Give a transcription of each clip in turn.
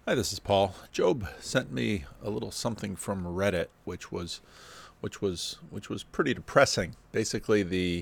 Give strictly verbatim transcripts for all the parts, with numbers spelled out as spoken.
Hi, this is Paul. Job sent me a little something from Reddit, which was, which was, which was pretty depressing. Basically, the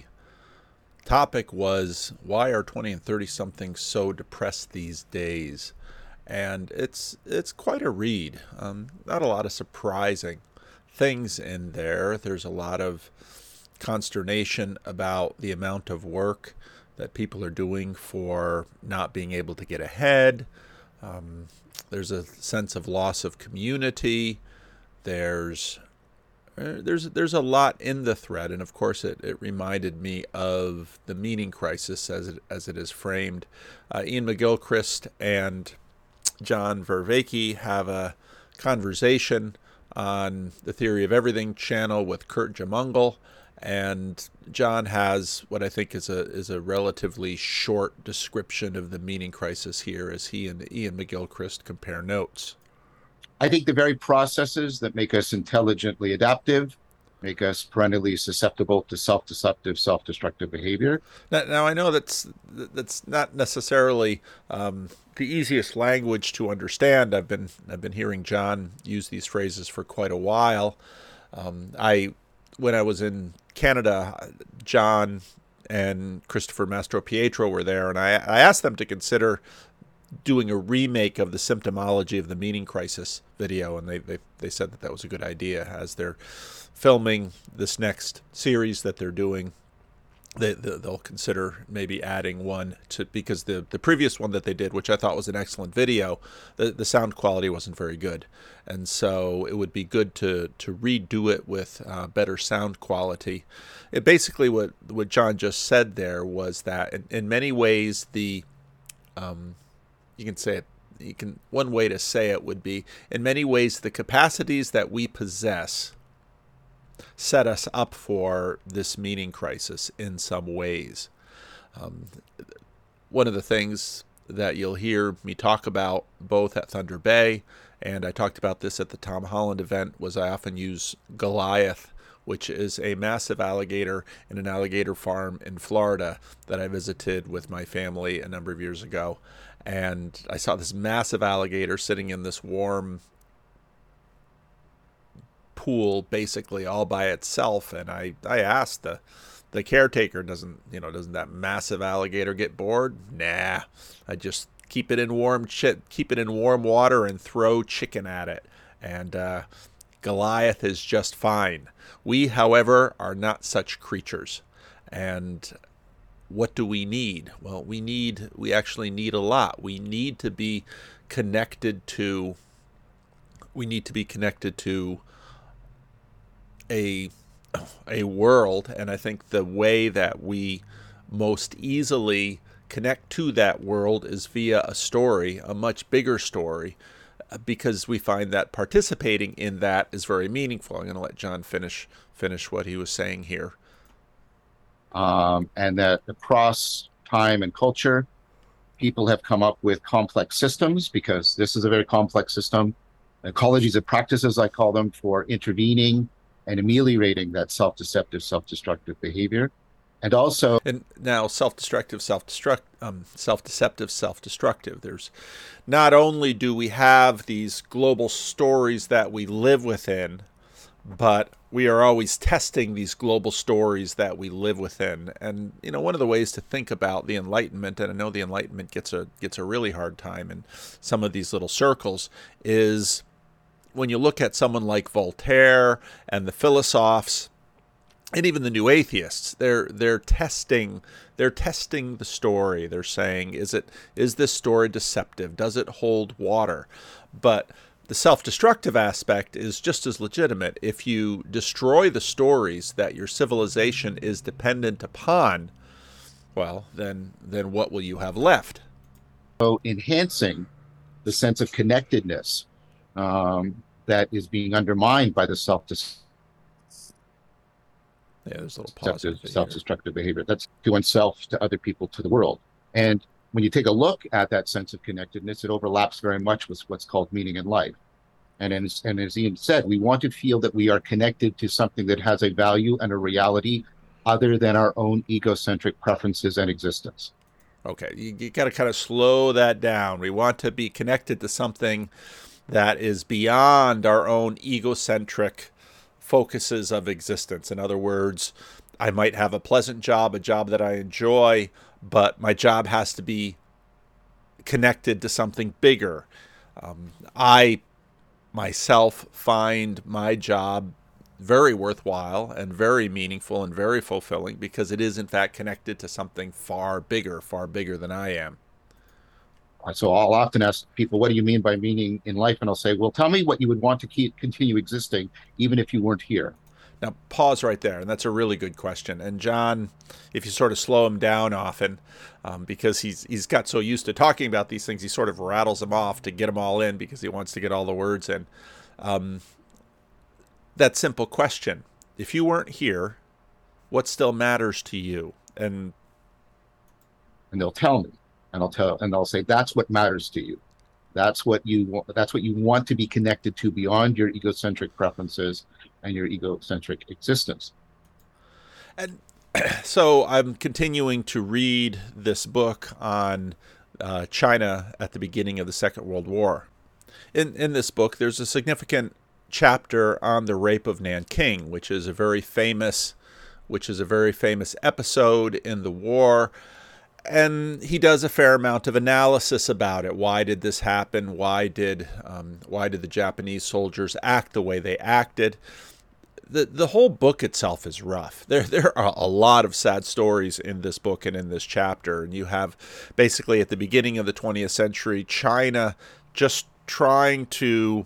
topic was why are twenty and thirty somethings so depressed these days, and it's it's quite a read. Um, not a lot of surprising things in there. There's a lot of consternation about the amount of work that people are doing for not being able to get ahead. Um, there's a sense of loss of community. There's uh, there's there's a lot in the thread, and of course, it, it reminded me of the meaning crisis as it as it is framed. Uh, Iain McGilchrist and John Vervaeke have a conversation on the Theory of Everything channel with Kurt Jaimungal, and John has what I think is a is a relatively short description of the meaning crisis here as he and Iain McGilchrist compare notes. I think the very processes that make us intelligently adaptive, make us perennially susceptible to self-deceptive, self-destructive behavior. Now, now I know that's that's not necessarily um, the easiest language to understand. I've been I've been hearing John use these phrases for quite a while. Um, I when I was in Canada, John and Christopher Mastropietro were there, and I, I asked them to consider doing a remake of the symptomology of the meaning crisis video, and they, they, they said that that was a good idea as they're filming this next series that they're doing. They, they'll consider maybe adding one to, because the, the previous one that they did, which I thought was an excellent video, the, the sound quality wasn't very good. And so it would be good to, to redo it with uh, better sound quality. It basically, what, what John just said there was that in, in many ways, the, um, you can say it, you can, one way to say it would be, in many ways, the capacities that we possess set us up for this meaning crisis in some ways. Um, one of the things that you'll hear me talk about both at Thunder Bay, and I talked about this at the Tom Holland event, was I often use Goliath, which is a massive alligator in an alligator farm in Florida that I visited with my family a number of years ago. And I saw this massive alligator sitting in this warm pool basically all by itself, and I, I asked the the caretaker, doesn't you know doesn't that massive alligator get bored? Nah, I just keep it in warm ch- keep it in warm water and throw chicken at it, and uh, Goliath is just fine. We, however, are not such creatures, and what do we need? Well, we need we actually need a lot. We need to be connected to we need to be connected to a a world, and I think the way that we most easily connect to that world is via a story, a much bigger story, because we find that participating in that is very meaningful. I'm going to let John finish finish what he was saying here. Um, and that across time and culture, people have come up with complex systems, because this is a very complex system. Ecologies of practices, I call them, for intervening and ameliorating that self-deceptive, self-destructive behavior. And also, and now self-destructive, self-destruct, um, self-deceptive, self-destructive. There's not only do we have these global stories that we live within, but we are always testing these global stories that we live within. And you know, one of the ways to think about the Enlightenment, and I know the Enlightenment gets a gets a really hard time in some of these little circles, is when you look at someone like Voltaire and the philosophes, and even the new atheists, they're they're testing they're testing the story. They're saying, is it is this story deceptive? Does it hold water? But the self-destructive aspect is just as legitimate. If you destroy the stories that your civilization is dependent upon, well, then then what will you have left? so enhancing the sense of connectedness um, that is being undermined by the self-deceptive, Yeah, there's a little pause here. self-destructive behavior. That's to oneself, to other people, to the world. And when you take a look at that sense of connectedness, it overlaps very much with what's called meaning in life. And as, and as Iain said, we want to feel that we are connected to something that has a value and a reality other than our own egocentric preferences and existence. Okay, you, you got to kind of slow that down. We want to be connected to something that is beyond our own egocentric focuses of existence. In other words, I might have a pleasant job, a job that I enjoy, but my job has to be connected to something bigger. Um, I myself find my job very worthwhile and very meaningful and very fulfilling because it is in fact connected to something far bigger, far bigger than I am. So I'll often ask people, what do you mean by meaning in life? And I'll say, well, tell me what you would want to keep continue existing, even if you weren't here. Now, pause right there, and that's a really good question. And John, if you sort of slow him down often, um, because he's he's got so used to talking about these things, he sort of rattles them off to get them all in because he wants to get all the words in. Um, that simple question: if you weren't here, what still matters to you? And and they'll tell me, and I'll tell, and I'll say, that's what matters to you. That's what you want. That's what you want to be connected to beyond your egocentric preferences and your egocentric existence. And so I'm continuing to read this book on uh, China at the beginning of the Second World War. In in this book, there's a significant chapter on the rape of Nanking, which is a very famous, which is a very famous episode in the war. And he does a fair amount of analysis about it. Why did this happen? Why did um, why did the Japanese soldiers act the way they acted? The the whole book itself is rough. There there are a lot of sad stories in this book and in this chapter. And you have basically at the beginning of the twentieth century, China just trying to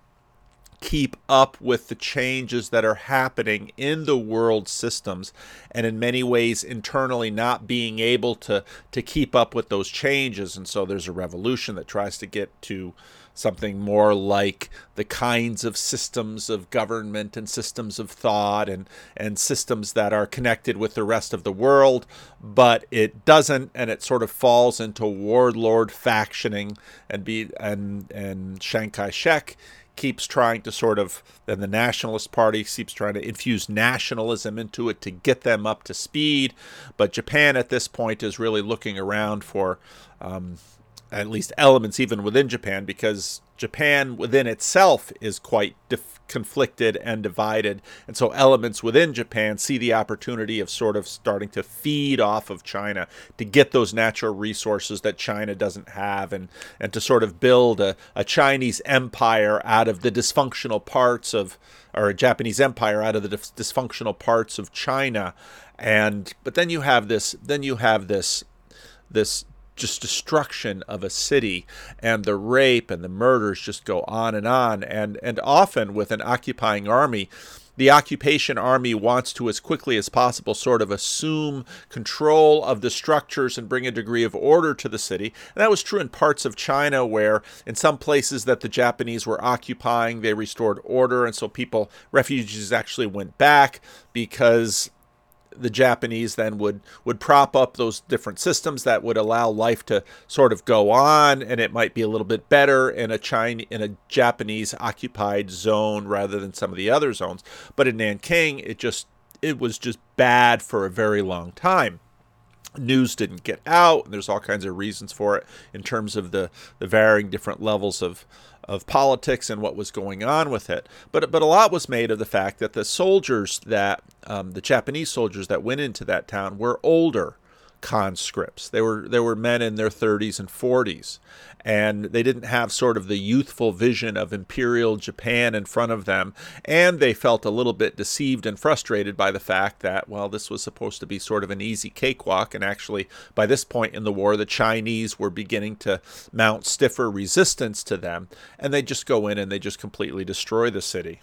keep up with the changes that are happening in the world systems, and in many ways internally not being able to to keep up with those changes. And so there's a revolution that tries to get to something more like the kinds of systems of government and systems of thought and and systems that are connected with the rest of the world, but it doesn't, and it sort of falls into warlord factioning, and be and and Chiang Kai-shek keeps trying to sort of, and the Nationalist Party keeps trying to infuse nationalism into it to get them up to speed. But Japan at this point is really looking around for um, at least elements even within Japan, because Japan within itself is quite dif- conflicted and divided. And so elements within Japan see the opportunity of sort of starting to feed off of China to get those natural resources that China doesn't have, and, and to sort of build a, a Chinese empire out of the dysfunctional parts of, or a Japanese empire out of the dis- dysfunctional parts of China. And, but then you have this, then you have this, this, just destruction of a city, and the rape and the murders just go on and on. And, and often with an occupying army, the occupation army wants to, as quickly as possible, sort of assume control of the structures and bring a degree of order to the city. And that was true in parts of China, where in some places that the Japanese were occupying, they restored order. And so people, refugees actually went back because the Japanese then would, would prop up those different systems that would allow life to sort of go on, and it might be a little bit better in a China, in a Japanese occupied zone rather than some of the other zones. But in Nanking, it just it was just bad for a very long time. News didn't get out, and there's all kinds of reasons for it in terms of the, the varying different levels of of politics and what was going on with it. But but a lot was made of the fact that the soldiers that, um, the Japanese soldiers that went into that town were older conscripts. They were they were men in their thirties and forties, and they didn't have sort of the youthful vision of Imperial Japan in front of them, and they felt a little bit deceived and frustrated by the fact that, well, this was supposed to be sort of an easy cakewalk, and actually by this point in the war, the Chinese were beginning to mount stiffer resistance to them, and they just go in and they just completely destroy the city.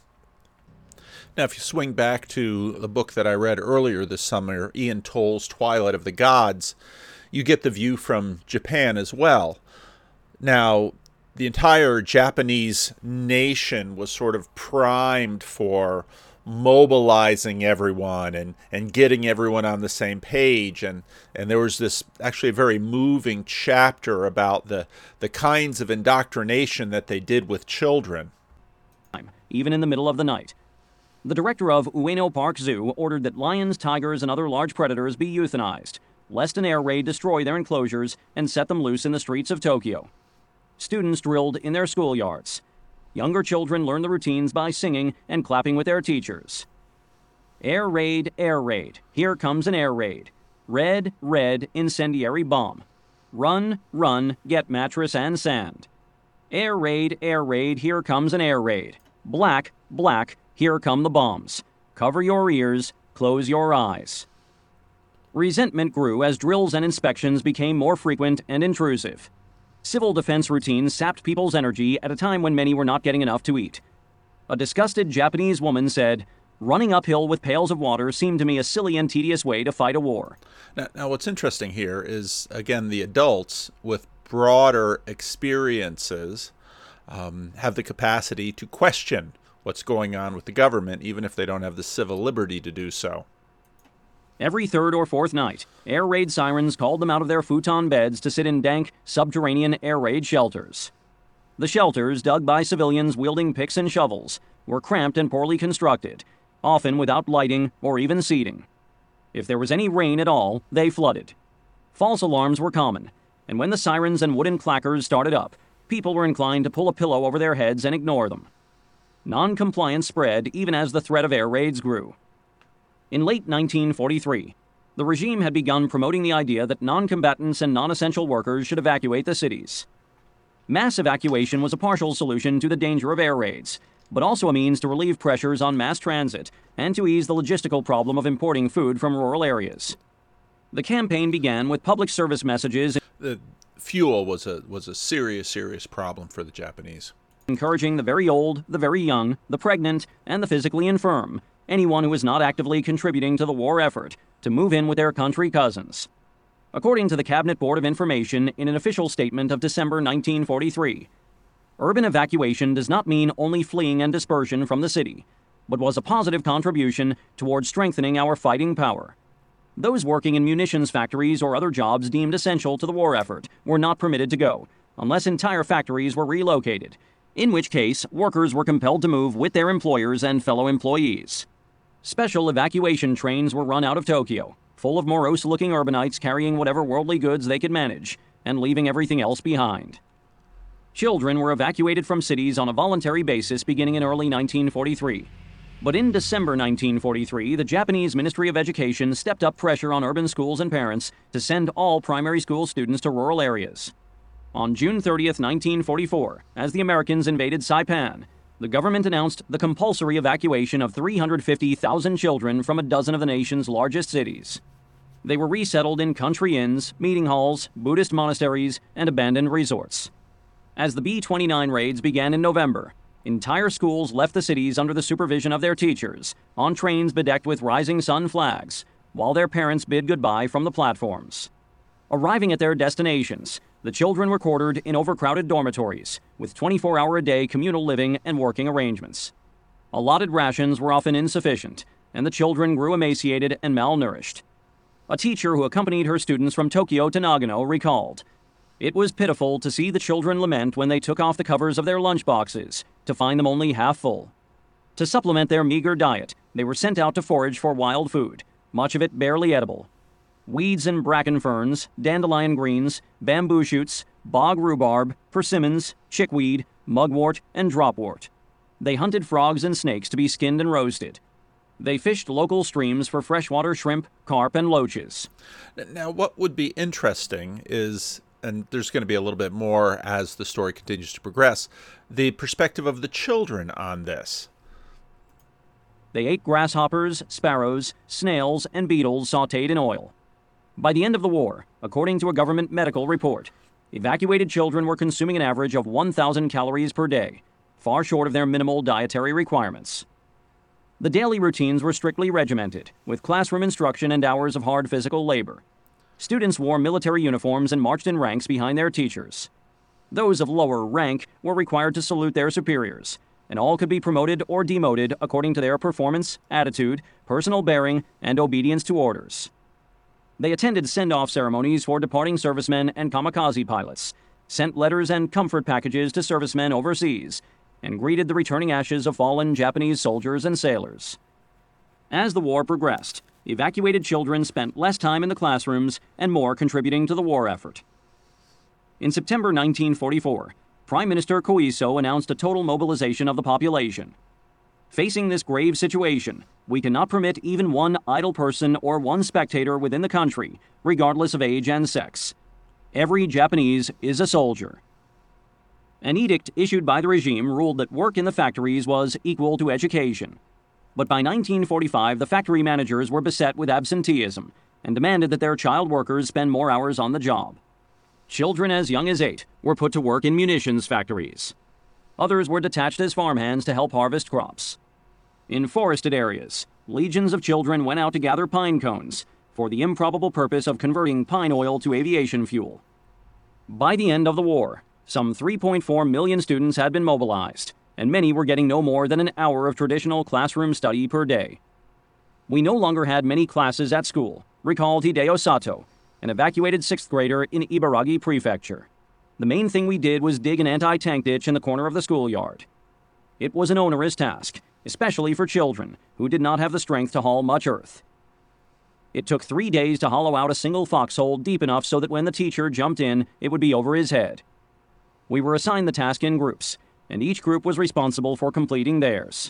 Now, if you swing back to the book that I read earlier this summer, Ian Toll's Twilight of the Gods, you get the view from Japan as well. Now, the entire Japanese nation was sort of primed for mobilizing everyone and, and getting everyone on the same page. And, and there was this actually a very moving chapter about the, the kinds of indoctrination that they did with children. Even in the middle of the night. The director of Ueno Park Zoo ordered that lions, tigers, and other large predators be euthanized. lest an air raid destroy their enclosures and set them loose in the streets of Tokyo. Students drilled in their schoolyards. Younger children learned the routines by singing and clapping with their teachers. Air raid, air raid. Here comes an air raid. Red, red, incendiary bomb. Run, run, get mattress and sand. Air raid, air raid, here comes an air raid. Black, black, here come the bombs. Cover your ears, close your eyes. Resentment grew as drills and inspections became more frequent and intrusive. Civil defense routines sapped people's energy at a time when many were not getting enough to eat. A disgusted Japanese woman said, "Running uphill with pails of water seemed to me a silly and tedious way to fight a war." Now, now what's interesting here is, again, the adults with broader experiences um, have the capacity to question what's going on with the government, even if they don't have the civil liberty to do so. Every third or fourth night, air raid sirens called them out of their futon beds to sit in dank, subterranean air raid shelters. The shelters, dug by civilians wielding picks and shovels, were cramped and poorly constructed, often without lighting or even seating. If there was any rain at all, they flooded. False alarms were common, and when the sirens and wooden clackers started up, people were inclined to pull a pillow over their heads and ignore them. Non-compliance spread even as the threat of air raids grew. In late nineteen forty-three, the regime had begun promoting the idea that non-combatants and non-essential workers should evacuate the cities. Mass evacuation was a partial solution to the danger of air raids, but also a means to relieve pressures on mass transit and to ease the logistical problem of importing food from rural areas. The campaign began with public service messages. The fuel was a was a serious, serious problem for the Japanese. Encouraging the very old, the very young, the pregnant, and the physically infirm, anyone who is not actively contributing to the war effort, to move in with their country cousins. According to the Cabinet Board of Information in an official statement of December nineteen forty-three, urban evacuation does not mean only fleeing and dispersion from the city, but was a positive contribution toward strengthening our fighting power. Those working in munitions factories or other jobs deemed essential to the war effort were not permitted to go, unless entire factories were relocated, in which case workers were compelled to move with their employers and fellow employees. Special evacuation trains were run out of Tokyo, full of morose-looking urbanites carrying whatever worldly goods they could manage, and leaving everything else behind. Children were evacuated from cities on a voluntary basis beginning in early nineteen forty-three. But in December nineteen forty-three, the Japanese Ministry of Education stepped up pressure on urban schools and parents to send all primary school students to rural areas. On June thirtieth, nineteen forty-four, as the Americans invaded Saipan, the government announced the compulsory evacuation of three hundred fifty thousand children from a dozen of the nation's largest cities. They were resettled in country inns, meeting halls, Buddhist monasteries, and abandoned resorts. As the B twenty-nine raids began in November, entire schools left the cities under the supervision of their teachers, on trains bedecked with rising sun flags, while their parents bid goodbye from the platforms. Arriving at their destinations, the children were quartered in overcrowded dormitories, with twenty-four hour a day communal living and working arrangements. Allotted rations were often insufficient, and the children grew emaciated and malnourished. A teacher who accompanied her students from Tokyo to Nagano recalled, "It was pitiful to see the children lament when they took off the covers of their lunch boxes, to find them only half full. To supplement their meager diet, they were sent out to forage for wild food, much of it barely edible. Weeds and bracken ferns, dandelion greens, bamboo shoots, bog rhubarb, persimmons, chickweed, mugwort, and dropwort. They hunted frogs and snakes to be skinned and roasted. They fished local streams for freshwater shrimp, carp, and loaches." Now, what would be interesting is, and there's going to be a little bit more as the story continues to progress, the perspective of the children on this. They ate grasshoppers, sparrows, snails, and beetles sautéed in oil. By the end of the war, according to a government medical report, evacuated children were consuming an average of one thousand calories per day, far short of their minimal dietary requirements. The daily routines were strictly regimented, with classroom instruction and hours of hard physical labor. Students wore military uniforms and marched in ranks behind their teachers. Those of lower rank were required to salute their superiors, and all could be promoted or demoted according to their performance, attitude, personal bearing, and obedience to orders. They attended send-off ceremonies for departing servicemen and kamikaze pilots, sent letters and comfort packages to servicemen overseas, and greeted the returning ashes of fallen Japanese soldiers and sailors. As the war progressed, evacuated children spent less time in the classrooms and more contributing to the war effort. In September nineteen forty-four, Prime Minister Koiso announced a total mobilization of the population. Facing this grave situation, we cannot permit even one idle person or one spectator within the country, regardless of age and sex. Every Japanese is a soldier. An edict issued by the regime ruled that work in the factories was equal to education. But by nineteen forty-five, the factory managers were beset with absenteeism and demanded that their child workers spend more hours on the job. Children as young as eight were put to work in munitions factories. Others were detached as farmhands to help harvest crops. In forested areas, legions of children went out to gather pine cones for the improbable purpose of converting pine oil to aviation fuel. By the end of the war, some three point four million students had been mobilized, and many were getting no more than an hour of traditional classroom study per day. We no longer had many classes at school, recalled Hideo Sato, an evacuated sixth grader in Ibaragi Prefecture. The main thing we did was dig an anti-tank ditch in the corner of the schoolyard. It was an onerous task, especially for children who did not have the strength to haul much earth. It took three days to hollow out a single foxhole deep enough so that when the teacher jumped in, it would be over his head. We were assigned the task in groups, and each group was responsible for completing theirs.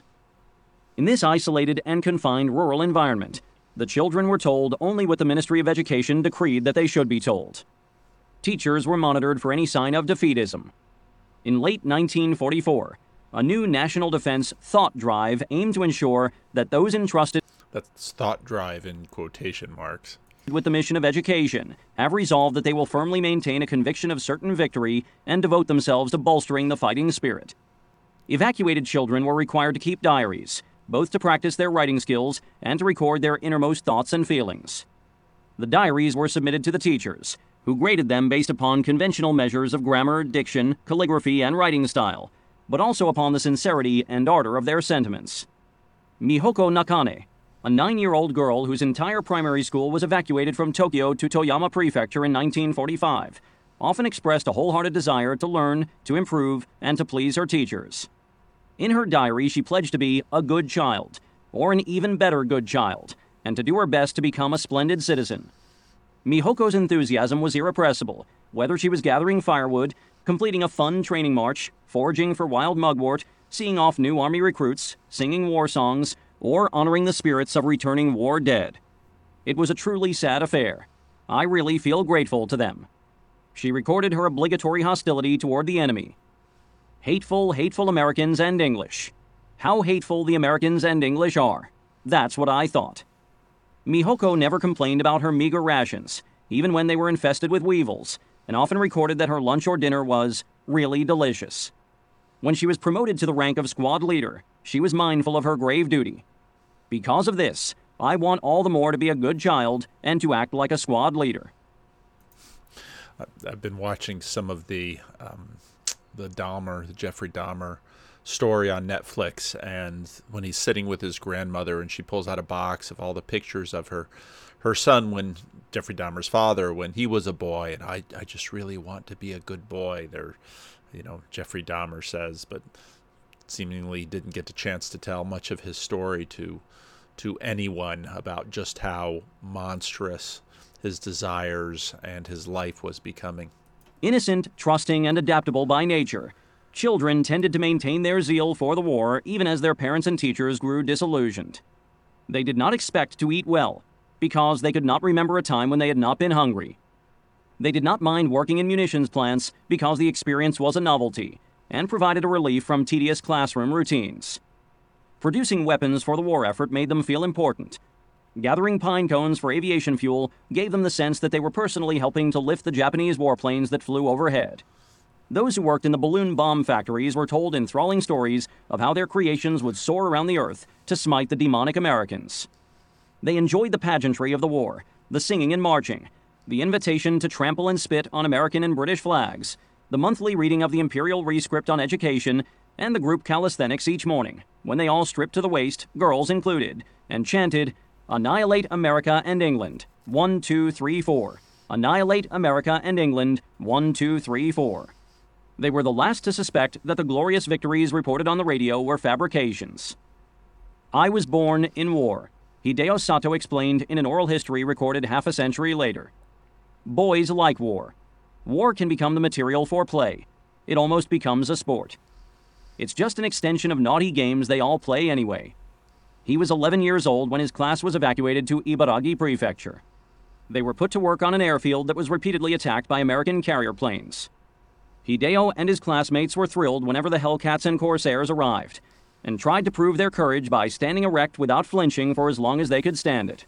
In this isolated and confined rural environment, the children were told only what the Ministry of Education decreed that they should be told. Teachers were monitored for any sign of defeatism. In late nineteen forty-four, a new national defense thought drive aimed to ensure that those entrusted That's thought drive in quotation marks. with the mission of education have resolved that they will firmly maintain a conviction of certain victory and devote themselves to bolstering the fighting spirit. Evacuated children were required to keep diaries, both to practice their writing skills and to record their innermost thoughts and feelings. The diaries were submitted to the teachers, who graded them based upon conventional measures of grammar, diction, calligraphy, and writing style, but also upon the sincerity and ardor of their sentiments. Mihoko Nakane, a nine-year-old girl whose entire primary school was evacuated from Tokyo to Toyama Prefecture in nineteen forty-five, often expressed a wholehearted desire to learn, to improve, and to please her teachers. In her diary, she pledged to be a good child, or an even better good child, and to do her best to become a splendid citizen. Mihoko's enthusiasm was irrepressible, whether she was gathering firewood, completing a fun training march, foraging for wild mugwort, seeing off new army recruits, singing war songs, or honoring the spirits of returning war dead. It was a truly sad affair. I really feel grateful to them. She recorded her obligatory hostility toward the enemy. Hateful, hateful Americans and English. How hateful the Americans and English are. That's what I thought. Mihoko never complained about her meager rations, even when they were infested with weevils, and often recorded that her lunch or dinner was really delicious. When she was promoted to the rank of squad leader, she was mindful of her grave duty. Because of this, I want all the more to be a good child and to act like a squad leader. I've been watching some of the um, the Dahmer, the Jeffrey Dahmer story on Netflix, and when he's sitting with his grandmother and she pulls out a box of all the pictures of her her son when Jeffrey Dahmer's father when he was a boy, and I I just really want to be a good boy there, you know, Jeffrey Dahmer says, but seemingly didn't get a chance to tell much of his story to to anyone about just how monstrous his desires and his life was becoming. Innocent, trusting, and adaptable by nature, children tended to maintain their zeal for the war even as their parents and teachers grew disillusioned. They did not expect to eat well, because they could not remember a time when they had not been hungry. They did not mind working in munitions plants because the experience was a novelty and provided a relief from tedious classroom routines. Producing weapons for the war effort made them feel important. Gathering pine cones for aviation fuel gave them the sense that they were personally helping to lift the Japanese warplanes that flew overhead. Those who worked in the balloon bomb factories were told enthralling stories of how their creations would soar around the earth to smite the demonic Americans. They enjoyed the pageantry of the war, the singing and marching, the invitation to trample and spit on American and British flags, the monthly reading of the Imperial Rescript on Education, and the group calisthenics each morning, when they all stripped to the waist, girls included, and chanted, "Annihilate America and England, one, two, three, four. Annihilate America and England, one, two, three, four." They were the last to suspect that the glorious victories reported on the radio were fabrications. I was born in war. Hideo Sato explained in an oral history recorded half a century later. Boys like war. War can become the material for play. It almost becomes a sport. It's just an extension of naughty games they all play anyway. He was eleven years old when his class was evacuated to Ibaragi Prefecture. They were put to work on an airfield that was repeatedly attacked by American carrier planes. Hideo and his classmates were thrilled whenever the Hellcats and Corsairs arrived, and tried to prove their courage by standing erect without flinching for as long as they could stand it.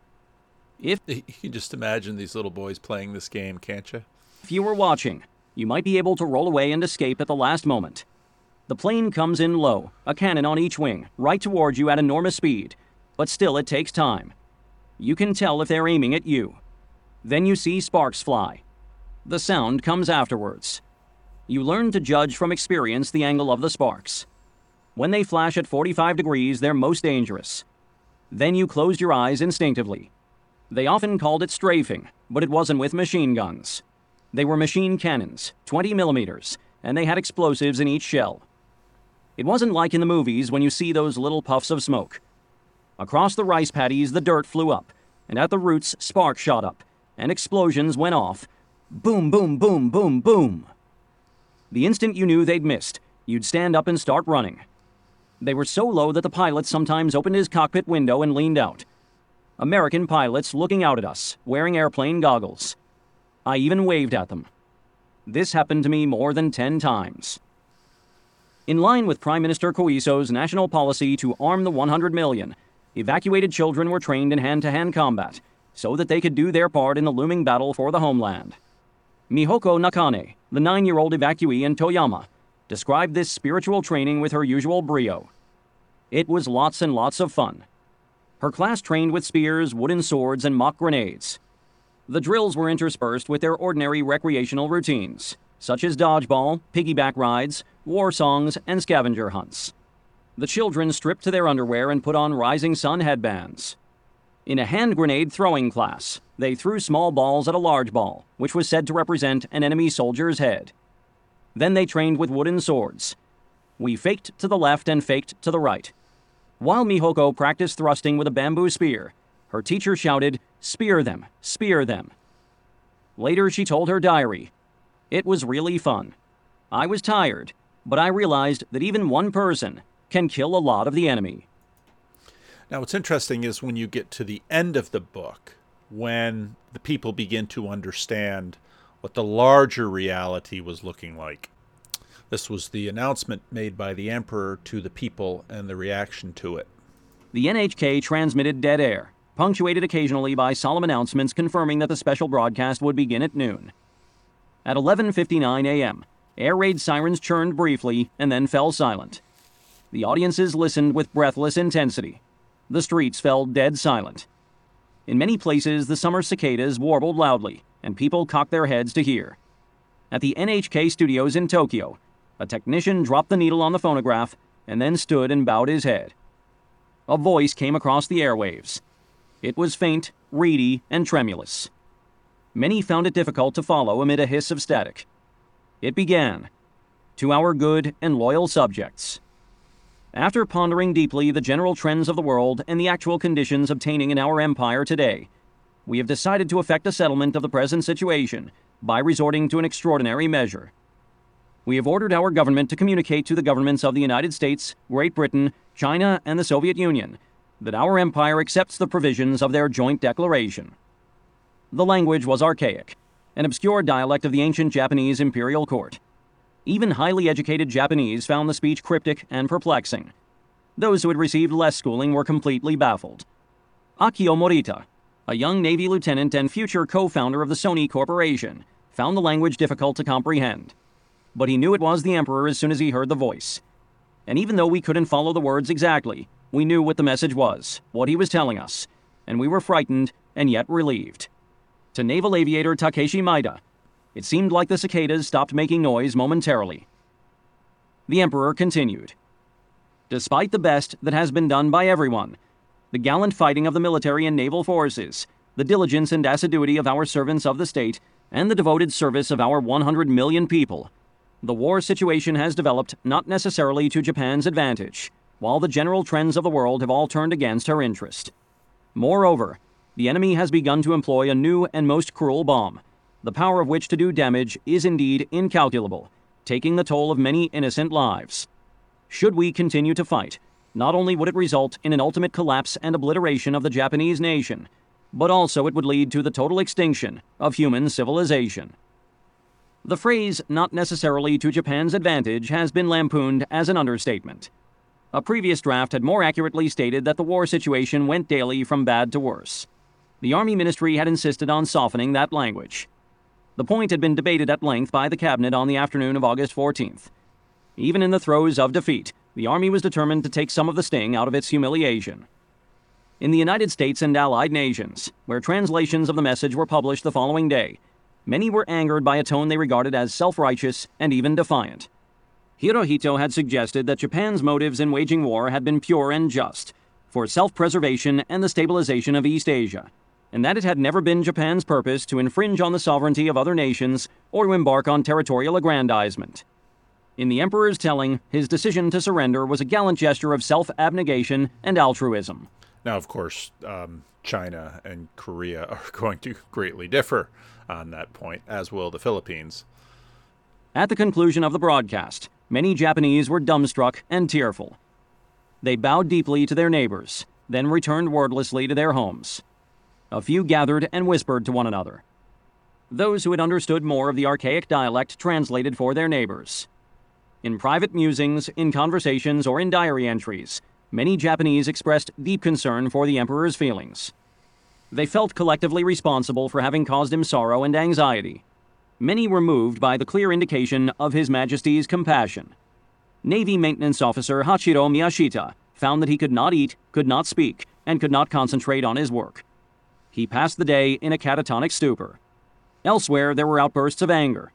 If You can just imagine these little boys playing this game, can't you? If you were watching, you might be able to roll away and escape at the last moment. The plane comes in low, a cannon on each wing, right towards you at enormous speed, but still it takes time. You can tell if they're aiming at you. Then you see sparks fly. The sound comes afterwards. You learn to judge from experience the angle of the sparks. When they flash at forty-five degrees, they're most dangerous. Then you close your eyes instinctively. They often called it strafing, but it wasn't with machine guns. They were machine cannons, twenty millimeters, and they had explosives in each shell. It wasn't like in the movies when you see those little puffs of smoke. Across the rice paddies, the dirt flew up, and at the roots, sparks shot up, and explosions went off. Boom, boom, boom, boom, boom. The instant you knew they'd missed, you'd stand up and start running. They were so low that the pilot sometimes opened his cockpit window and leaned out. American pilots looking out at us, wearing airplane goggles. I even waved at them. This happened to me more than ten times. In line with Prime Minister Koiso's national policy to arm the one hundred million, evacuated children were trained in hand-to-hand combat so that they could do their part in the looming battle for the homeland. Mihoko Nakane, the nine-year-old evacuee in Toyama, described this spiritual training with her usual brio. It was lots and lots of fun. Her class trained with spears, wooden swords, and mock grenades. The drills were interspersed with their ordinary recreational routines, such as dodgeball, piggyback rides, war songs, and scavenger hunts. The children stripped to their underwear and put on rising sun headbands. In a hand grenade throwing class, they threw small balls at a large ball, which was said to represent an enemy soldier's head. Then they trained with wooden swords. We faked to the left and faked to the right. While Mihoko practiced thrusting with a bamboo spear, her teacher shouted, "Spear them! Spear them!" Later she told her diary, "It was really fun. I was tired, but I realized that even one person can kill a lot of the enemy." Now, what's interesting is when you get to the end of the book, when the people begin to understand what the larger reality was looking like. This was the announcement made by the emperor to the people and the reaction to it. The N H K transmitted dead air, punctuated occasionally by solemn announcements confirming that the special broadcast would begin at noon. At eleven fifty-nine a.m., air raid sirens churned briefly and then fell silent. The audiences listened with breathless intensity. The streets fell dead silent. In many places, the summer cicadas warbled loudly, and people cocked their heads to hear. At the N H K studios in Tokyo, a technician dropped the needle on the phonograph and then stood and bowed his head. A voice came across the airwaves. It was faint, reedy, and tremulous. Many found it difficult to follow amid a hiss of static. It began, "To our good and loyal subjects." After pondering deeply the general trends of the world and the actual conditions obtaining in our empire today, we have decided to effect a settlement of the present situation by resorting to an extraordinary measure. We have ordered our government to communicate to the governments of the United States, Great Britain, China, and the Soviet Union that our empire accepts the provisions of their joint declaration. The language was archaic, an obscure dialect of the ancient Japanese imperial court. Even highly educated Japanese found the speech cryptic and perplexing. Those who had received less schooling were completely baffled. Akio Morita, a young Navy lieutenant and future co-founder of the Sony Corporation, found the language difficult to comprehend. But he knew it was the Emperor as soon as he heard the voice. And even though we couldn't follow the words exactly, we knew what the message was, what he was telling us, and we were frightened and yet relieved. To naval aviator Takeshi Maeda, it seemed like the cicadas stopped making noise momentarily. The Emperor continued. Despite the best that has been done by everyone, the gallant fighting of the military and naval forces, the diligence and assiduity of our servants of the state, and the devoted service of our one hundred million people, the war situation has developed not necessarily to Japan's advantage, while the general trends of the world have all turned against her interest. Moreover, the enemy has begun to employ a new and most cruel bomb, the power of which to do damage is indeed incalculable, taking the toll of many innocent lives. Should we continue to fight, not only would it result in an ultimate collapse and obliteration of the Japanese nation, but also it would lead to the total extinction of human civilization. The phrase, not necessarily to Japan's advantage, has been lampooned as an understatement. A previous draft had more accurately stated that the war situation went daily from bad to worse. The Army Ministry had insisted on softening that language. The point had been debated at length by the Cabinet on the afternoon of August fourteenth. Even in the throes of defeat, the Army was determined to take some of the sting out of its humiliation. In the United States and allied nations, where translations of the message were published the following day, many were angered by a tone they regarded as self-righteous and even defiant. Hirohito had suggested that Japan's motives in waging war had been pure and just, for self-preservation and the stabilization of East Asia, and that it had never been Japan's purpose to infringe on the sovereignty of other nations or to embark on territorial aggrandizement. In the Emperor's telling, his decision to surrender was a gallant gesture of self-abnegation and altruism. Now, of course, um, China and Korea are going to greatly differ on that point, as will the Philippines. At the conclusion of the broadcast, many Japanese were dumbstruck and tearful. They bowed deeply to their neighbors, then returned wordlessly to their homes. A few gathered and whispered to one another. Those who had understood more of the archaic dialect translated for their neighbors. In private musings, in conversations, or in diary entries, many Japanese expressed deep concern for the Emperor's feelings. They felt collectively responsible for having caused him sorrow and anxiety. Many were moved by the clear indication of His Majesty's compassion. Navy Maintenance Officer Hachiro Miyashita found that he could not eat, could not speak, and could not concentrate on his work. He passed the day in a catatonic stupor. Elsewhere, there were outbursts of anger.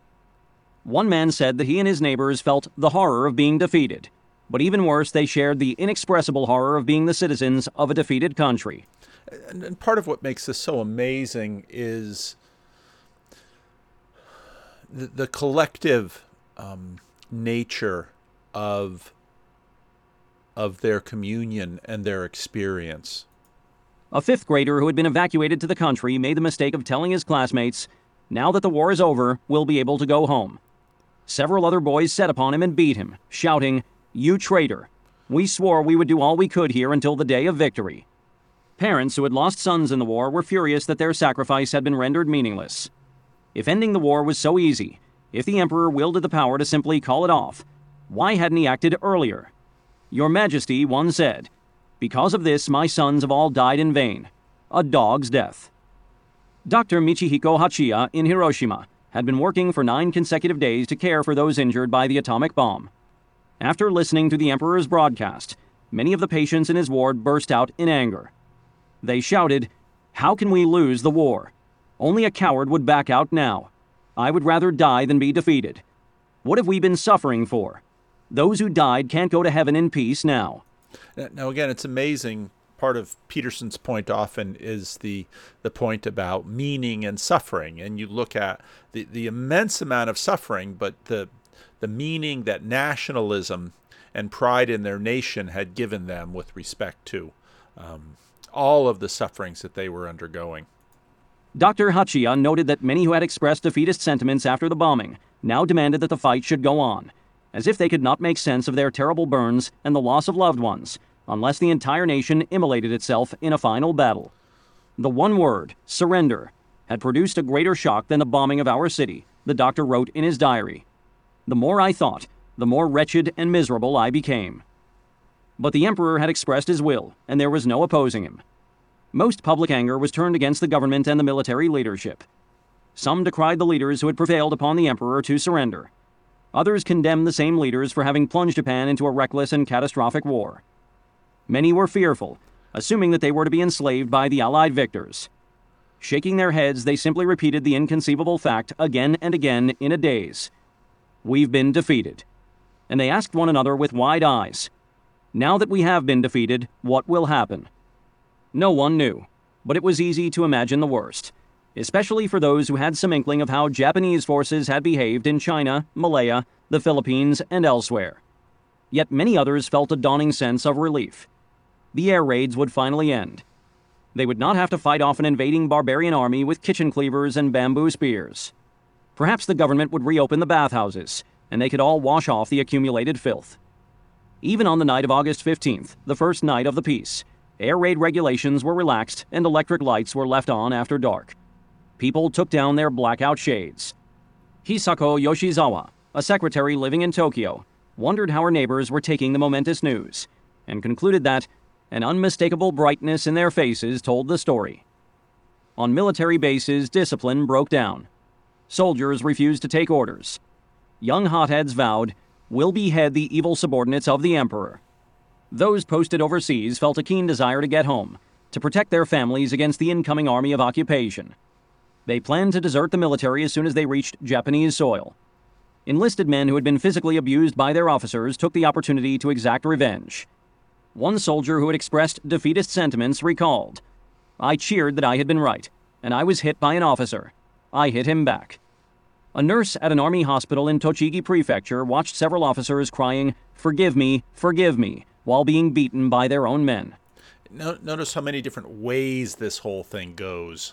One man said that he and his neighbors felt the horror of being defeated, but even worse, they shared the inexpressible horror of being the citizens of a defeated country. And, and part of what makes this so amazing is the, the collective um, nature of of their communion and their experience. A fifth grader who had been evacuated to the country made the mistake of telling his classmates, "Now that the war is over, we'll be able to go home." Several other boys set upon him and beat him, shouting, "You traitor! We swore we would do all we could here until the day of victory." Parents who had lost sons in the war were furious that their sacrifice had been rendered meaningless. If ending the war was so easy, if the Emperor wielded the power to simply call it off, why hadn't he acted earlier? "Your Majesty," one said, "because of this my sons have all died in vain. A dog's death." Doctor Michihiko Hachiya in Hiroshima had been working for nine consecutive days to care for those injured by the atomic bomb. After listening to the Emperor's broadcast, many of the patients in his ward burst out in anger. They shouted, "How can we lose the war? Only a coward would back out now. I would rather die than be defeated. What have we been suffering for? Those who died can't go to heaven in peace now." Now, again, it's amazing. Part of Peterson's point often is the the point about meaning and suffering. And you look at the, the immense amount of suffering, but the the meaning that nationalism and pride in their nation had given them with respect to um, all of the sufferings that they were undergoing. Doctor Hachiya noted that many who had expressed defeatist sentiments after the bombing now demanded that the fight should go on, as if they could not make sense of their terrible burns and the loss of loved ones, unless the entire nation immolated itself in a final battle. The one word, surrender, had produced a greater shock than the bombing of our city, the doctor wrote in his diary. The more I thought, the more wretched and miserable I became. But the Emperor had expressed his will, and there was no opposing him. Most public anger was turned against the government and the military leadership. Some decried the leaders who had prevailed upon the Emperor to surrender. Others condemned the same leaders for having plunged Japan into a reckless and catastrophic war. Many were fearful, assuming that they were to be enslaved by the Allied victors. Shaking their heads, they simply repeated the inconceivable fact again and again in a daze. "We've been defeated." And they asked one another with wide eyes, "Now that we have been defeated, what will happen?" No one knew, but it was easy to imagine the worst, especially for those who had some inkling of how Japanese forces had behaved in China, Malaya, the Philippines, and elsewhere. Yet many others felt a dawning sense of relief. The air raids would finally end. They would not have to fight off an invading barbarian army with kitchen cleavers and bamboo spears. Perhaps the government would reopen the bathhouses, and they could all wash off the accumulated filth. Even on the night of August fifteenth, the first night of the peace, air raid regulations were relaxed and electric lights were left on after dark. People took down their blackout shades. Hisako Yoshizawa, a secretary living in Tokyo, wondered how her neighbors were taking the momentous news, and concluded that an unmistakable brightness in their faces told the story. On military bases, discipline broke down. Soldiers refused to take orders. Young hotheads vowed, "We'll behead the evil subordinates of the emperor." Those posted overseas felt a keen desire to get home, to protect their families against the incoming army of occupation. They planned to desert the military as soon as they reached Japanese soil. Enlisted men who had been physically abused by their officers took the opportunity to exact revenge. One soldier who had expressed defeatist sentiments recalled, "I cheered that I had been right, and I was hit by an officer. I hit him back." A nurse at an army hospital in Tochigi Prefecture watched several officers crying, "Forgive me, forgive me," while being beaten by their own men. No, notice how many different ways this whole thing goes.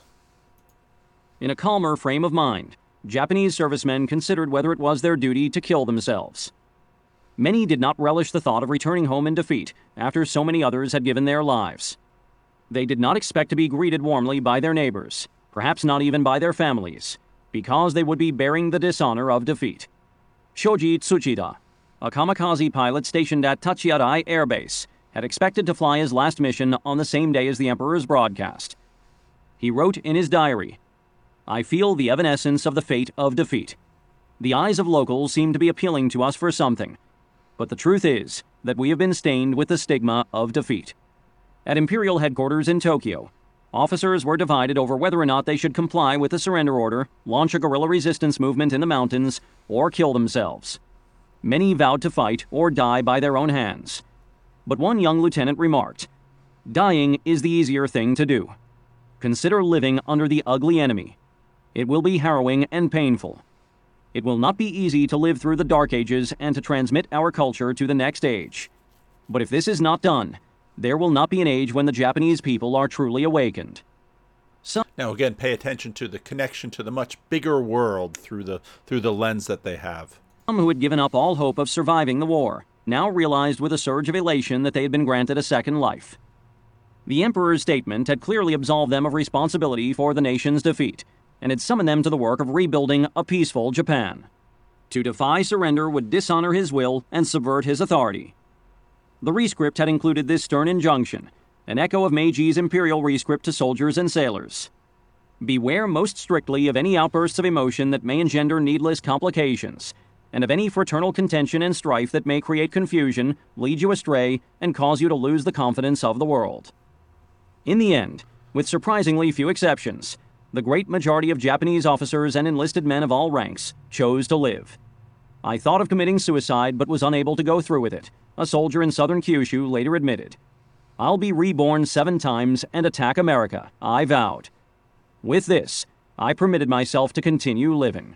In a calmer frame of mind, Japanese servicemen considered whether it was their duty to kill themselves. Many did not relish the thought of returning home in defeat after so many others had given their lives. They did not expect to be greeted warmly by their neighbors, perhaps not even by their families, because they would be bearing the dishonor of defeat. Shoji Tsuchida, a kamikaze pilot stationed at Tachiarai Air Base, had expected to fly his last mission on the same day as the Emperor's broadcast. He wrote in his diary, "I feel the evanescence of the fate of defeat. The eyes of locals seem to be appealing to us for something, but the truth is that we have been stained with the stigma of defeat." At Imperial headquarters in Tokyo, officers were divided over whether or not they should comply with the surrender order, launch a guerrilla resistance movement in the mountains, or kill themselves. Many vowed to fight or die by their own hands. But one young lieutenant remarked, "Dying is the easier thing to do. Consider living under the ugly enemy. It will be harrowing and painful. It will not be easy to live through the Dark Ages and to transmit our culture to the next age. But if this is not done, there will not be an age when the Japanese people are truly awakened." So, now again, pay attention to the connection to the much bigger world through the through the lens that they have. some who had given up all hope of surviving the war now realized with a surge of elation that they had been granted a second life. The Emperor's statement had clearly absolved them of responsibility for the nation's defeat, and had summoned them to the work of rebuilding a peaceful Japan. To defy surrender would dishonor his will and subvert his authority. The rescript had included this stern injunction, an echo of Meiji's imperial rescript to soldiers and sailors. Beware most strictly of any outbursts of emotion that may engender needless complications, and of any fraternal contention and strife that may create confusion, lead you astray, and cause you to lose the confidence of the world. In the end, with surprisingly few exceptions, the great majority of Japanese officers and enlisted men of all ranks chose to live. "I thought of committing suicide but was unable to go through with it," a soldier in southern Kyushu later admitted. "I'll be reborn seven times and attack America, I vowed. With this, I permitted myself to continue living."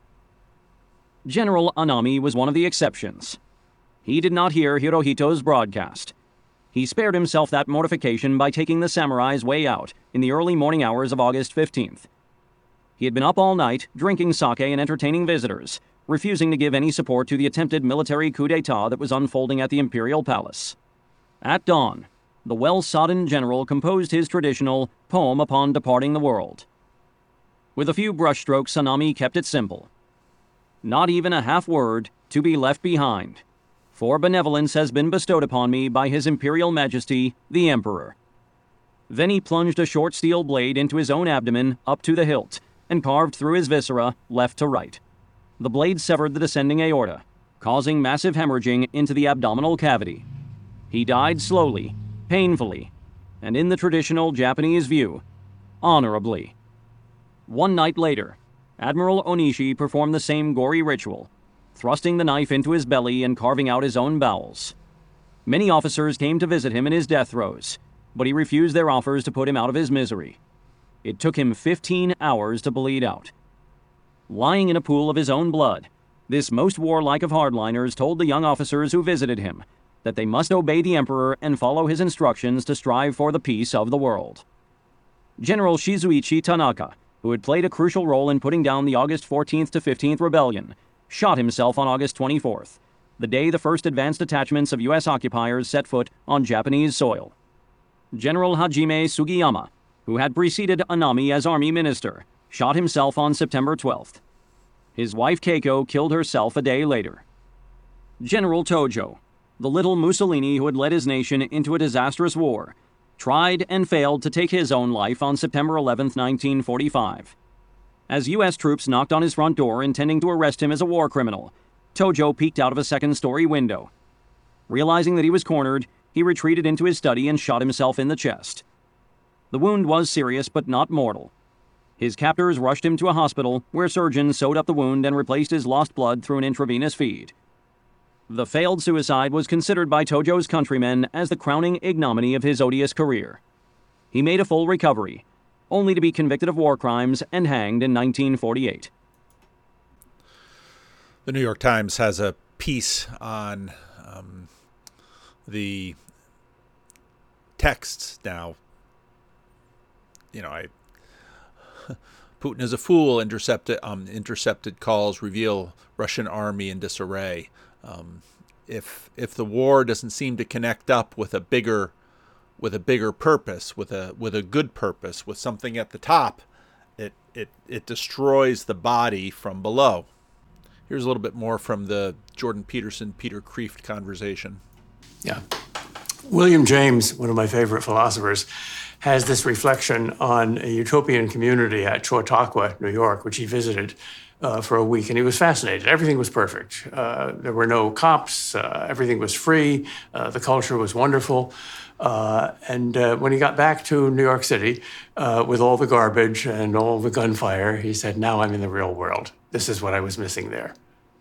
General Anami was one of the exceptions. He did not hear Hirohito's broadcast. He spared himself that mortification by taking the samurai's way out in the early morning hours of August fifteenth. He had been up all night, drinking sake and entertaining visitors, refusing to give any support to the attempted military coup d'etat that was unfolding at the Imperial Palace. At dawn, the well-sodden general composed his traditional poem upon departing the world. With a few brushstrokes, Anami kept it simple. "Not even a half word to be left behind, for benevolence has been bestowed upon me by His Imperial Majesty, the Emperor." Then he plunged a short steel blade into his own abdomen up to the hilt and carved through his viscera left to right. The blade severed the descending aorta, causing massive hemorrhaging into the abdominal cavity. He died slowly, painfully, and in the traditional Japanese view, honorably. One night later, Admiral Onishi performed the same gory ritual, thrusting the knife into his belly and carving out his own bowels. Many officers came to visit him in his death throes, but he refused their offers to put him out of his misery. It took him fifteen hours to bleed out. Lying in a pool of his own blood, this most warlike of hardliners told the young officers who visited him that they must obey the Emperor and follow his instructions to strive for the peace of the world. General Shizuichi Tanaka, who had played a crucial role in putting down the August fourteenth to fifteenth rebellion, shot himself on August twenty-fourth, the day the first advanced detachments of U S occupiers set foot on Japanese soil. General Hajime Sugiyama, who had preceded Anami as army minister, shot himself on September twelfth. His wife Keiko killed herself a day later. General Tojo, the little Mussolini who had led his nation into a disastrous war, tried and failed to take his own life on September eleventh, nineteen forty-five. As U S troops knocked on his front door intending to arrest him as a war criminal, Tojo peeked out of a second-story window. Realizing that he was cornered, he retreated into his study and shot himself in the chest. The wound was serious but not mortal. His captors rushed him to a hospital where surgeons sewed up the wound and replaced his lost blood through an intravenous feed. The failed suicide was considered by Tojo's countrymen as the crowning ignominy of his odious career. He made a full recovery, only to be convicted of war crimes and hanged in nineteen forty-eight. The New York Times has a piece on um, the texts now. You know, I Putin is a fool. Intercepted um, intercepted calls reveal Russian army in disarray. Um, if if the war doesn't seem to connect up with a bigger with a bigger purpose, with a with a good purpose, with something at the top, it it it destroys the body from below. Here's a little bit more from the Jordan Peterson Peter Kreeft conversation. Yeah. William James, one of my favorite philosophers, has this reflection on a utopian community at Chautauqua, New York, which he visited uh, for a week, and he was fascinated. Everything was perfect. Uh, there were no cops. Uh, everything was free. Uh, the culture was wonderful. Uh, and uh, when he got back to New York City uh, with all the garbage and all the gunfire, he said, now I'm in the real world. This is what I was missing there.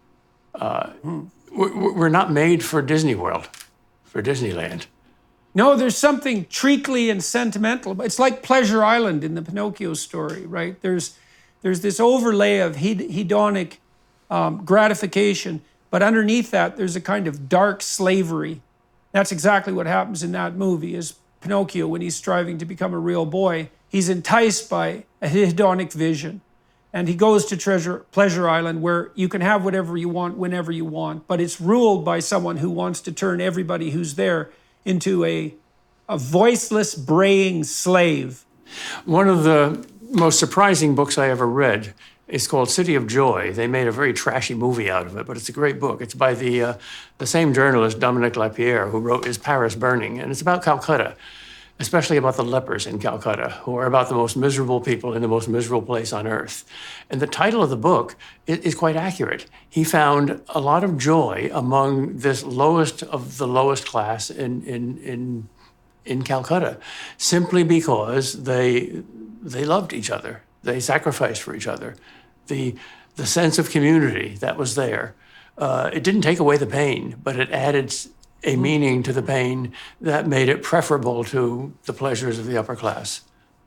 Uh, we're not made for Disney World, for Disneyland. No, there's something treacly and sentimental. It's like Pleasure Island in the Pinocchio story, right? There's there's this overlay of hed- hedonic um, gratification, but underneath that, there's a kind of dark slavery. That's exactly what happens in that movie, is Pinocchio, when he's striving to become a real boy, he's enticed by a hedonic vision. And he goes to Treasure, Pleasure Island, where you can have whatever you want, whenever you want, but it's ruled by someone who wants to turn everybody who's there into a, a voiceless, braying slave. One of the most surprising books I ever read is called City of Joy. They made a very trashy movie out of it, but it's a great book. It's by the uh, the same journalist, Dominique Lapierre, who wrote Is Paris Burning? And it's about Calcutta, especially about the lepers in Calcutta, who are about the most miserable people in the most miserable place on earth. And the title of the book is, is quite accurate. He found a lot of joy among this lowest of the lowest class in in in, in Calcutta, simply because they they loved each other. They sacrificed for each other. The the sense of community that was there, uh, it didn't take away the pain, but it added a meaning to the pain that made it preferable to the pleasures of the upper class.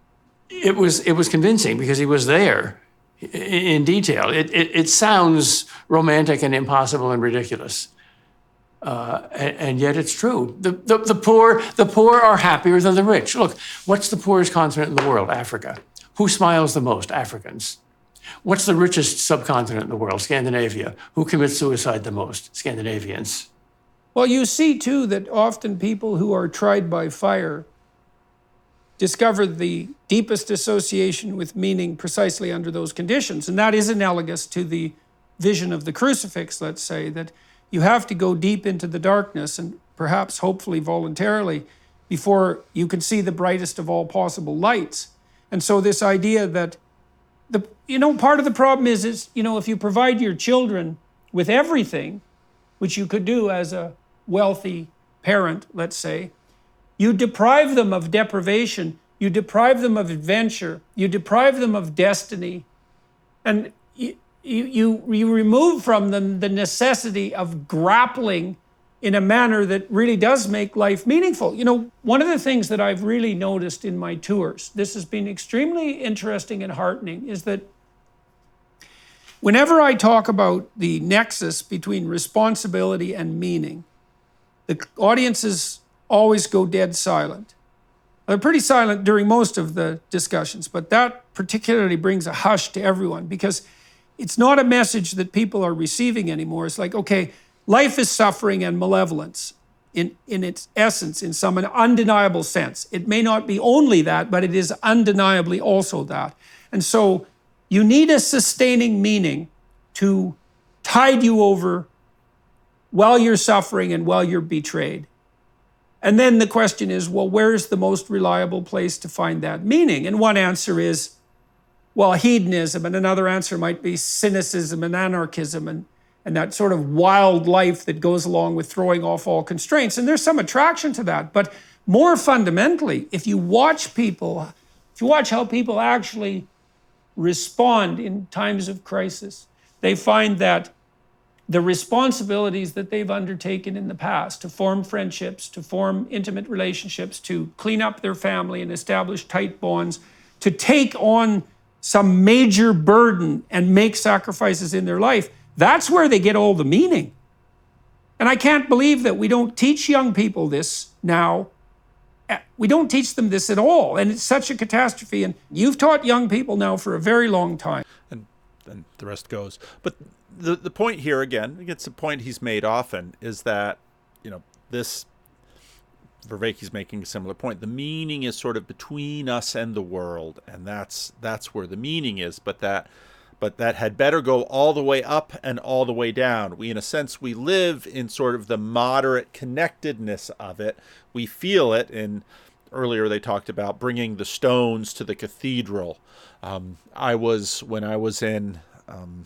It was it was convincing because he was there in detail. It it, it sounds romantic and impossible and ridiculous, uh, and, and yet it's true. The, the the poor the poor are happier than the rich. Look, what's the poorest continent in the world? Africa. Who smiles the most? Africans. What's the richest subcontinent in the world? Scandinavia. Who commits suicide the most? Scandinavians. Well, you see, too, that often people who are tried by fire discover the deepest association with meaning precisely under those conditions. And that is analogous to the vision of the crucifix, let's say, that you have to go deep into the darkness, and perhaps, hopefully, voluntarily, before you can see the brightest of all possible lights. And so this idea that, the you know, part of the problem is, is, you know, if you provide your children with everything, which you could do as a wealthy parent, let's say, you deprive them of deprivation, you deprive them of adventure, you deprive them of destiny, and you, you, you remove from them the necessity of grappling in a manner that really does make life meaningful. You know, one of the things that I've really noticed in my tours, this has been extremely interesting and heartening, is that whenever I talk about the nexus between responsibility and meaning, the audiences always go dead silent. They're pretty silent during most of the discussions, but that particularly brings a hush to everyone because it's not a message that people are receiving anymore. It's like, okay, life is suffering and malevolence in, in its essence, in some undeniable sense. It may not be only that, but it is undeniably also that. And so you need a sustaining meaning to tide you over while you're suffering and while you're betrayed. And then the question is, well, where's the most reliable place to find that meaning? And one answer is, well, hedonism, and another answer might be cynicism and anarchism and, and that sort of wild life that goes along with throwing off all constraints. And there's some attraction to that. But more fundamentally, if you watch people, if you watch how people actually respond in times of crisis, they find that the responsibilities that they've undertaken in the past to form friendships, to form intimate relationships, to clean up their family and establish tight bonds, to take on some major burden and make sacrifices in their life, that's where they get all the meaning. And I can't believe that we don't teach young people this now. We don't teach them this at all. And it's such a catastrophe. And you've taught young people now for a very long time. And then the rest goes. But the the point here, again, it's a point he's made often, is that, you know, this, Vervaeke's making a similar point. The meaning is sort of between us and the world, and that's that's where the meaning is. But that but that had better go all the way up and all the way down. We, in a sense, we live in sort of the moderate connectedness of it. We feel it. In earlier they talked about bringing the stones to the cathedral. Um, I was when I was in um,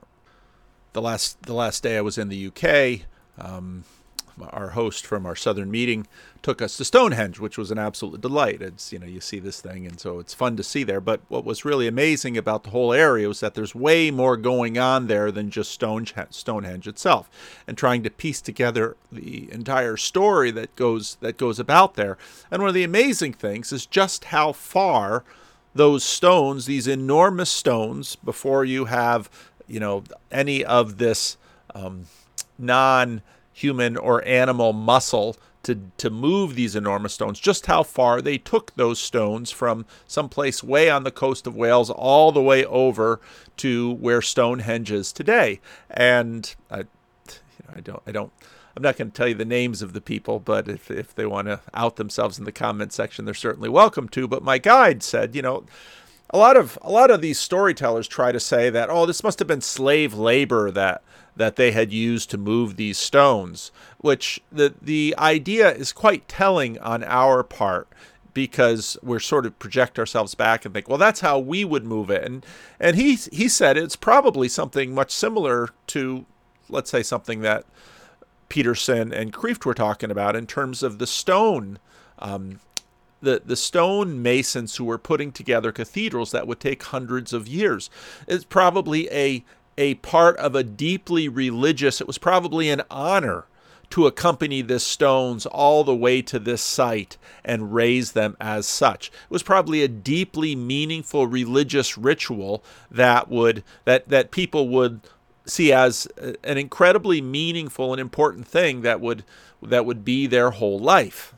the last the last day I was in the U K. Um, our host from our southern meeting took us to Stonehenge, which was an absolute delight. It's, you know, you see this thing, and so it's fun to see there. But what was really amazing about the whole area was that there's way more going on there than just Stonehenge itself, and trying to piece together the entire story that goes that goes about there. And one of the amazing things is just how far those stones, these enormous stones, before you have, you know, any of this um, non human or animal muscle to to move these enormous stones, just how far they took those stones from someplace way on the coast of Wales all the way over to where Stonehenge is today. And I, you know, I don't, I don't, I'm not going to tell you the names of the people, but if if they want to out themselves in the comment section, they're certainly welcome to. But my guide said, you know, a lot of a lot of these storytellers try to say that, oh, this must have been slave labor that that they had used to move these stones, which the the idea is quite telling on our part, because we're sort of project ourselves back and think, well, that's how we would move it. And and he he said it's probably something much similar to, let's say, something that Peterson and Kreeft were talking about in terms of the stone um, The, the stone masons who were putting together cathedrals that would take hundreds of years. It's probably a a part of a deeply religious, it was probably an honor to accompany this stones all the way to this site and raise them as such. It was probably a deeply meaningful religious ritual that would that that people would see as an incredibly meaningful and important thing that would that would be their whole life.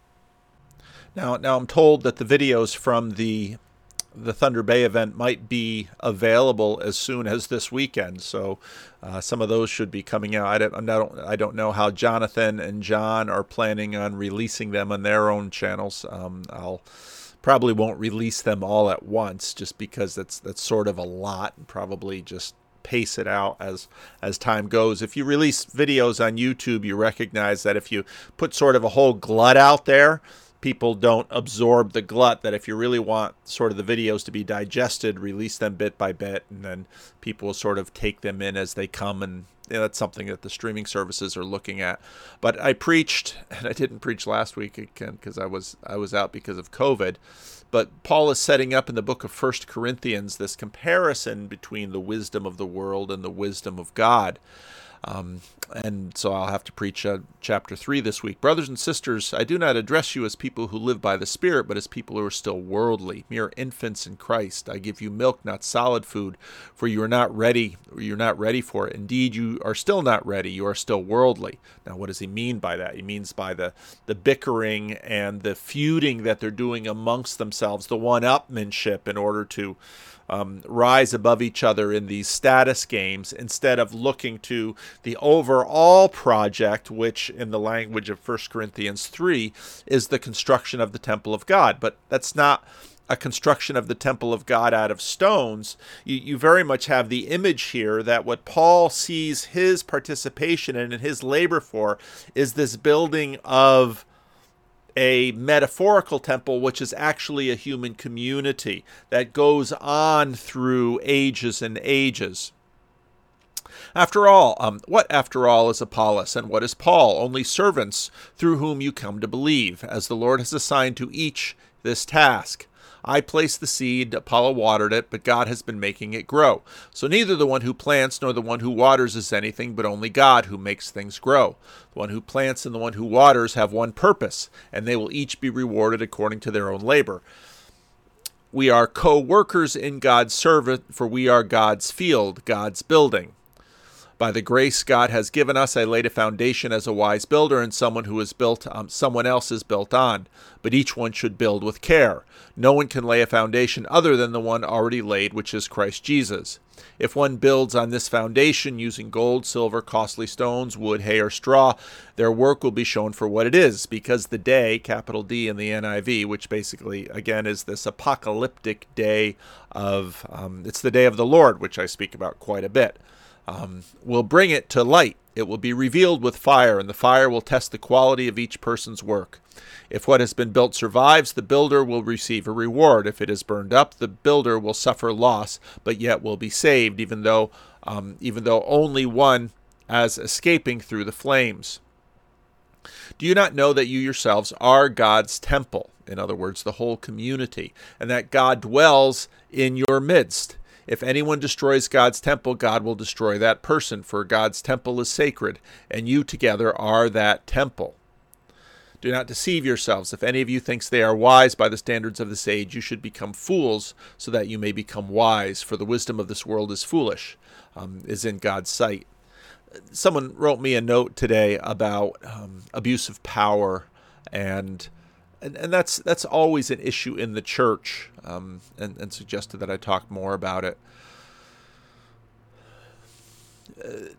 Now, now I'm told that the videos from the the Thunder Bay event might be available as soon as this weekend, so uh, some of those should be coming out. I don't, I don't, I don't know how Jonathan and John are planning on releasing them on their own channels. Um, I'll probably won't release them all at once, just because that's that's sort of a lot, and probably just pace it out as as time goes. If you release videos on YouTube, you recognize that if you put sort of a whole glut out there, people don't absorb the glut. That if you really want sort of the videos to be digested, release them bit by bit, and then people will sort of take them in as they come. And you know, that's something that the streaming services are looking at. But I preached, and I didn't preach last week again because I was I was out because of COVID. But Paul is setting up in the book of First Corinthians this comparison between the wisdom of the world and the wisdom of God. Um, and so I'll have to preach uh, chapter three this week. Brothers and sisters, I do not address you as people who live by the Spirit, but as people who are still worldly, mere infants in Christ. I give you milk, not solid food, for you are not ready, or you're not ready for it. Indeed, you are still not ready. You are still worldly. Now, what does he mean by that? He means by the, the bickering and the feuding that they're doing amongst themselves, the one-upmanship in order to Um, rise above each other in these status games, instead of looking to the overall project, which in the language of First Corinthians three is the construction of the temple of God. But that's not a construction of the temple of God out of stones. You, you very much have the image here that what Paul sees his participation in and his labor for is this building of a metaphorical temple, which is actually a human community that goes on through ages and ages. After all, um, what, after all, is Apollos, and what is Paul? Only servants through whom you come to believe, as the Lord has assigned to each this task. I placed the seed, Apollo watered it, but God has been making it grow. So neither the one who plants nor the one who waters is anything, but only God who makes things grow. The one who plants and the one who waters have one purpose, and they will each be rewarded according to their own labor. We are co-workers in God's service, for we are God's field, God's building. By the grace God has given us, I laid a foundation as a wise builder, and someone who is built, um, someone else is built on. But each one should build with care. No one can lay a foundation other than the one already laid, which is Christ Jesus. If one builds on this foundation using gold, silver, costly stones, wood, hay, or straw, their work will be shown for what it is, because the day, capital D in the N I V, which basically, again, is this apocalyptic day of, um, it's the day of the Lord, which I speak about quite a bit. Um, will bring it to light. It will be revealed with fire, and the fire will test the quality of each person's work. If what has been built survives, the builder will receive a reward. If it is burned up, the builder will suffer loss, but yet will be saved, even though, um, even though only one as escaping through the flames. Do you not know that you yourselves are God's temple? In other words, the whole community, and that God dwells in your midst. If anyone destroys God's temple, God will destroy that person, for God's temple is sacred, and you together are that temple. Do not deceive yourselves. If any of you thinks they are wise by the standards of this age, you should become fools, so that you may become wise, for the wisdom of this world is foolish, um, is in God's sight. Someone wrote me a note today about um, abuse of power, and And, and that's that's always an issue in the church, um, and, and suggested that I talk more about it. Uh,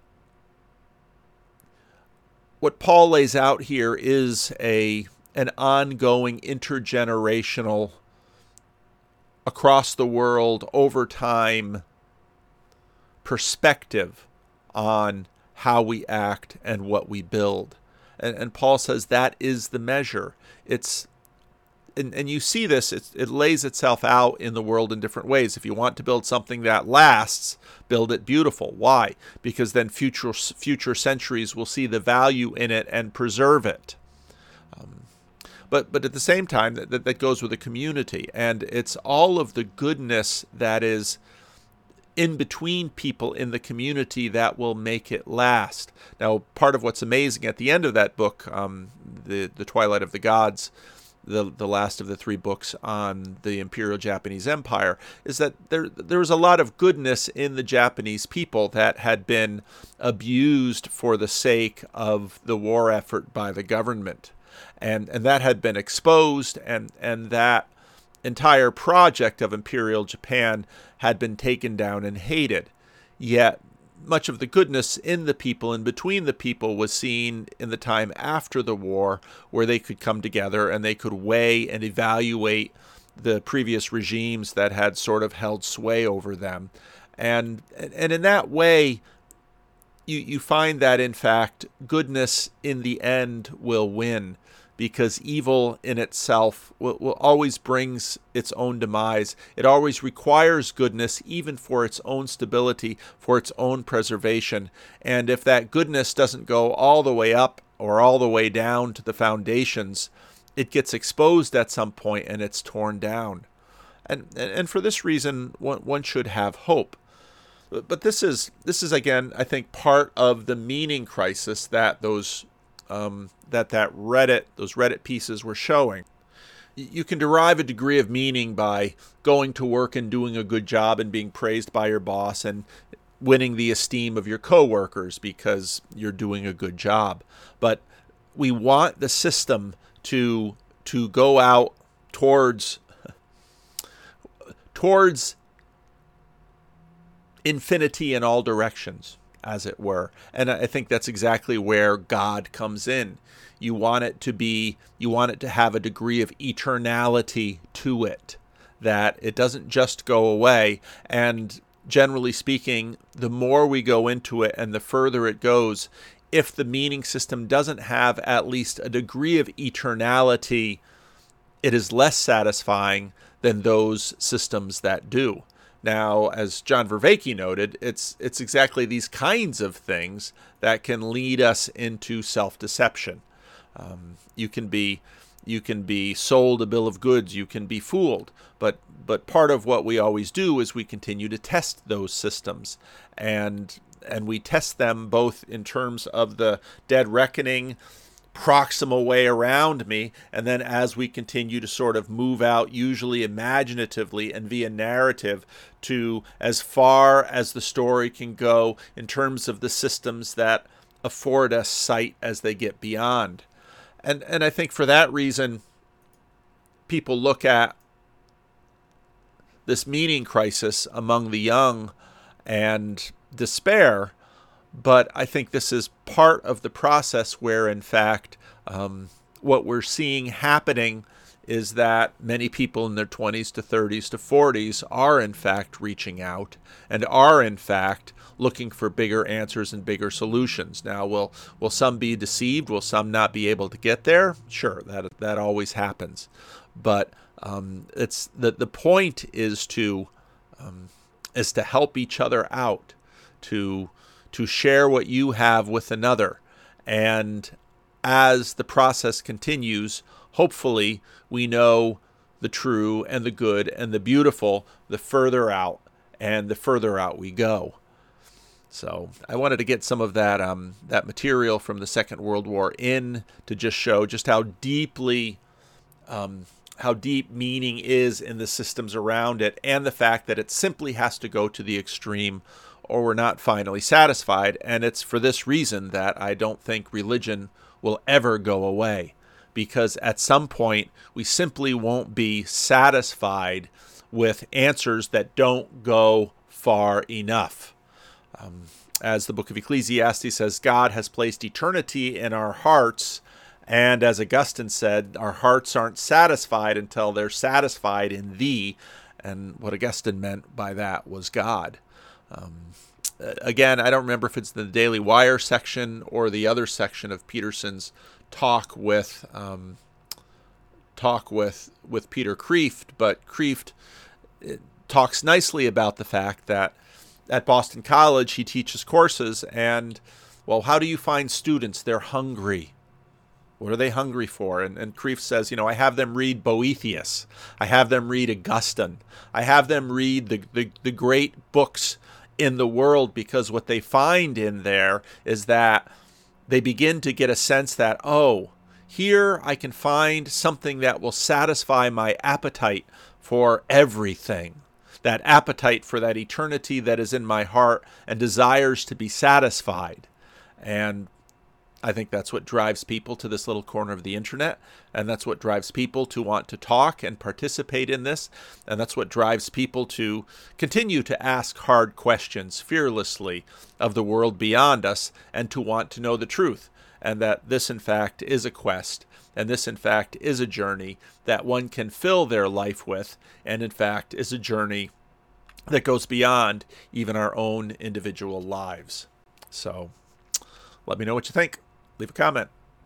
what Paul lays out here is a an ongoing intergenerational, across the world, over time perspective on how we act and what we build. And, and Paul says that is the measure. It's and, and you see this, it, it lays itself out in the world in different ways. If you want to build something that lasts, build it beautiful. Why? Because then future future centuries will see the value in it and preserve it. Um, but but at the same time, that, that, that goes with the community. And it's all of the goodness that is in between people in the community that will make it last. Now, part of what's amazing at the end of that book, um, the the Twilight of the Gods, the the last of the three books on the Imperial Japanese Empire, is that there there was a lot of goodness in the Japanese people that had been abused for the sake of the war effort by the government, and and that had been exposed, and and that entire project of Imperial Japan had been taken down and hated. Yet much of the goodness in the people and between the people was seen in the time after the war, where they could come together and they could weigh and evaluate the previous regimes that had sort of held sway over them. And and in that way, you, you find that, in fact, goodness in the end will win, because evil in itself will, will always brings its own demise. It always requires goodness, even for its own stability, for its own preservation. And if that goodness doesn't go all the way up or all the way down to the foundations, it gets exposed at some point and it's torn down. And and for this reason, one, one should have hope. But this is this is again, I think, part of the meaning crisis that those um, that that Reddit those Reddit pieces were showing. You can derive a degree of meaning by going to work and doing a good job and being praised by your boss and winning the esteem of your coworkers because you're doing a good job. But we want the system to to go out towards towards infinity in all directions, as it were. And I think that's exactly where God comes in. You want it to be, you want it to have a degree of eternality to it, that it doesn't just go away. And generally speaking, the more we go into it and the further it goes, if the meaning system doesn't have at least a degree of eternality, it is less satisfying than those systems that do. Now, as John Vervaeke noted, it's it's exactly these kinds of things that can lead us into self-deception. Um, you can be you can be sold a bill of goods, you can be fooled, but but part of what we always do is we continue to test those systems, and and we test them both in terms of the dead reckoning proximal way around me, and then as we continue to sort of move out, usually imaginatively and via narrative, to as far as the story can go in terms of the systems that afford us sight as they get beyond. And and I think for that reason, people look at this meaning crisis among the young and despair. But I think this is part of the process where, in fact, um, what we're seeing happening is that many people in their twenties to thirties to forties are, in fact, reaching out and are, in fact, looking for bigger answers and bigger solutions. Now, will will some be deceived? Will some not be able to get there? Sure, that that always happens. But um, it's the the point is to um, is to help each other out, to to share what you have with another. And as the process continues, hopefully we know the true and the good and the beautiful the further out, and the further out we go. So I wanted to get some of that um, that material from the Second World War in to just show just how deeply um, how deep meaning is in the systems around it, and the fact that it simply has to go to the extreme or we're not finally satisfied. And it's for this reason that I don't think religion will ever go away, because at some point we simply won't be satisfied with answers that don't go far enough. Um, as the book of Ecclesiastes says, God has placed eternity in our hearts, and as Augustine said, our hearts aren't satisfied until they're satisfied in thee. And what Augustine meant by that was God. Um, again, I don't remember if it's the Daily Wire section or the other section of Peterson's talk with um, talk with with Peter Kreeft, but Kreeft talks nicely about the fact that at Boston College he teaches courses, and well, how do you find students? They're hungry. What are they hungry for? And, and Kreeft says, you know, I have them read Boethius. I have them read Augustine. I have them read the, the, the great books in the world, because what they find in there is that they begin to get a sense that, oh, here I can find something that will satisfy my appetite for everything, that appetite for that eternity that is in my heart and desires to be satisfied. And I think that's what drives people to this little corner of the internet, and that's what drives people to want to talk and participate in this, and that's what drives people to continue to ask hard questions fearlessly of the world beyond us, and to want to know the truth, and that this in fact is a quest, and this in fact is a journey that one can fill their life with, and in fact is a journey that goes beyond even our own individual lives. So let me know what you think. Leave a comment.